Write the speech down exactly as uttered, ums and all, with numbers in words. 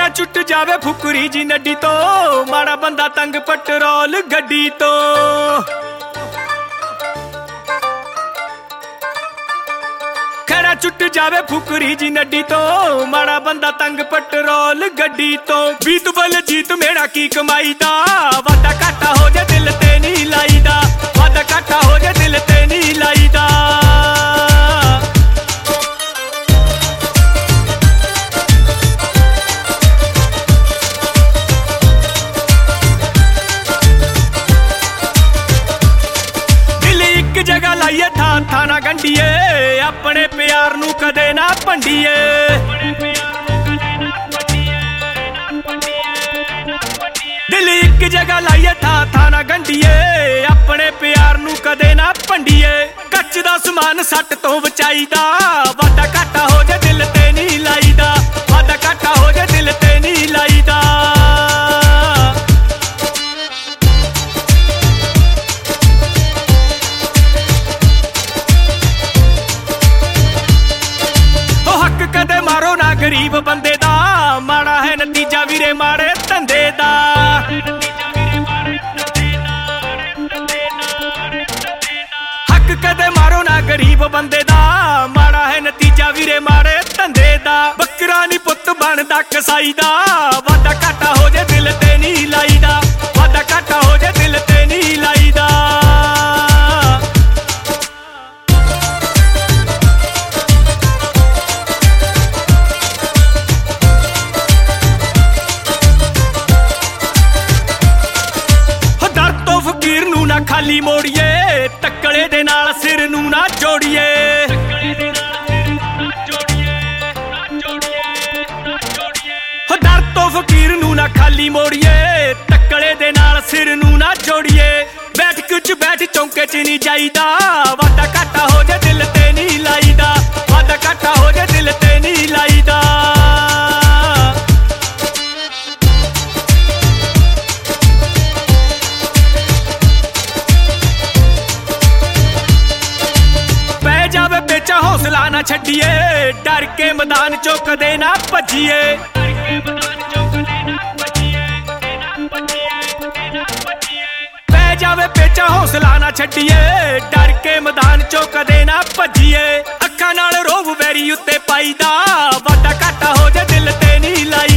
खड़ा छुट जावे फुकरी जी नड्डी तो माड़ा बंदा तंग पेट्रोल गड्डी तो। खड़ा छुट जावे फुकरी जी नड्डी तो माड़ा बंदा तंग पेट्रोल गड्डी तो। बीत बल जीत मेरा की कमाई दा वादा घाटा हो जा दिल ते नहीं लाई दा, वादा घाटा हो जा दिल ते नहीं लाई दा। जगह लाइए था थाना गंढीए अपने प्यार नू कदे ना भंडीए। दिल एक जगह लाइए था थाना गंढीए अपने प्यार नू कदे ना भंडीए। कच्च दा समान सट तो बचाई दा वादा घाटा हो जा दिल ते नहीं लाई दा, वादा घाटा हो जा दिल ते नहीं लाई दा। कदे मारो ना गरीब बंदे दा माड़ा है नतीजा वीरे माड़े धंधे दा। हक कदे मारो ना गरीब बंदे दा माड़ा है नतीजा वीरे माड़े धंधे दा। बकरा नी पुत बनदा कसाई दा वादा घाटा हो जा दिल ते नहीं लाई दा, वादा घाटा हो जा दिल ते नहीं लाई दा। फकीर नू ना खाली मोड़िए तकड़े दे नाल सिर नू ना जोड़िए। डर तो फकीर नू ना खाली मोड़िए तकड़े दे नाल सिर नू ना जोड़िए। बैठ कुछ बैठ चौंके च नहीं जाईदा वादा घाटा हो जा दिल ते नहीं लाईदा, वादा घाटा हो जा दिल ते नहीं लाईदा। जावे बेचा हौसला ना छड्डिए डर के मैदान चो कदे ना भजिए। पै जावे बेचा हौसला ना छड्डिए डर के मैदान चो कदे ना भजिए। अखां नाल रोब वैरी उत्ते पाईदा वादा घाटा हो जा दिल ते नहीं लाई